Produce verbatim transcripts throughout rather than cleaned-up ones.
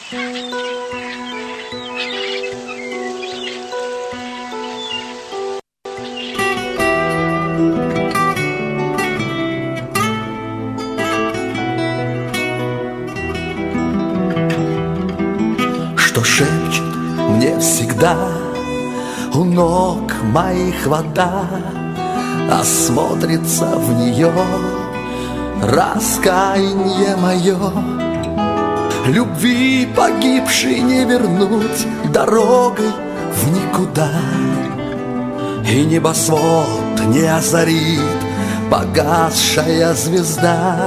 Что шепчет мне всегда у ног моих вода, а смотрится в нее раскаяние мое. Любви погибшей не вернуть дорогой в никуда, и небосвод не озарит погасшая звезда.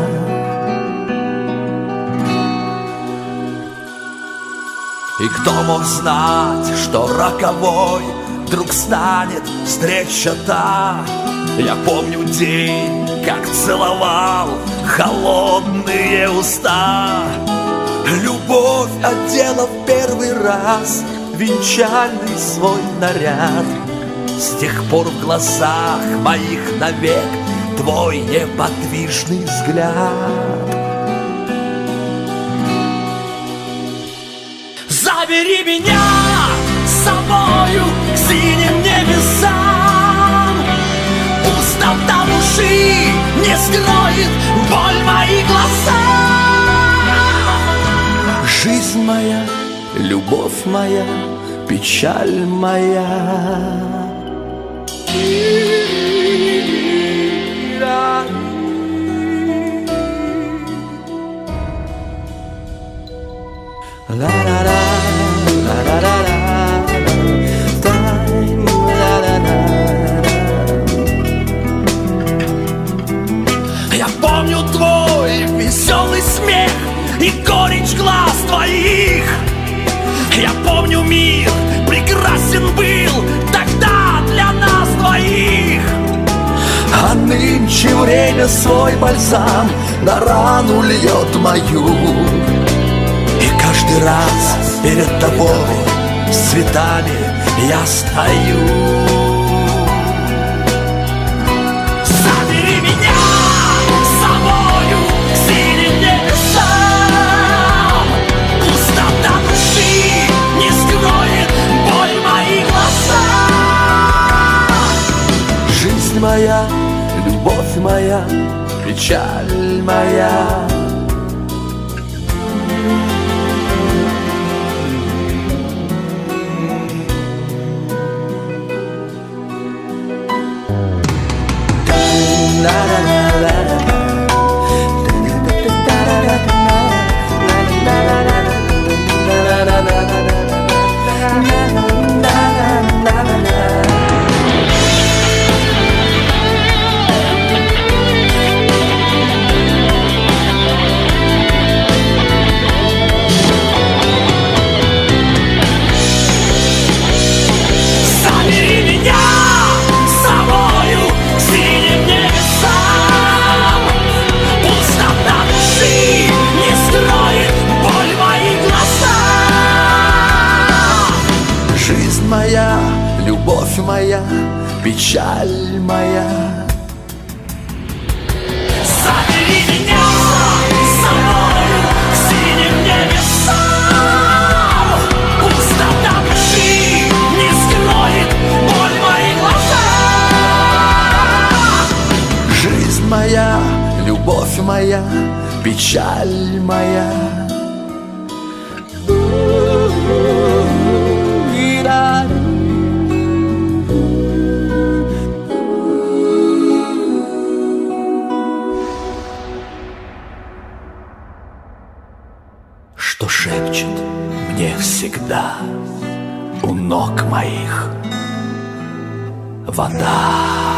И кто мог знать, что роковой вдруг станет встреча та? Я помню день, как целовал холодные уста. Любовь одела в первый раз венчальный свой наряд. С тех пор в глазах моих навек твой неподвижный взгляд. Забери меня с собою к синим небесам. Пустота души не скроет боль мои глаза. Жизнь моя, любовь моя, печаль моя. Я помню твой веселый смех и горечь глаз твоих. Я помню, мир прекрасен был тогда для нас двоих. А нынче время свой бальзам на рану льет мою. И каждый раз перед тобой с цветами я стою. Забери меня с собою к синим небесам. Пустота души не скроет боль мои глаза. Жизнь моя, любовь моя, печаль моя. Моя, любовь моя, печаль моя. Забери меня с собою к синим небесам. Пустота души не скроет боль мои глаза. Жизнь моя, любовь моя, печаль моя. Что шепчет мне всегда у ног моих вода.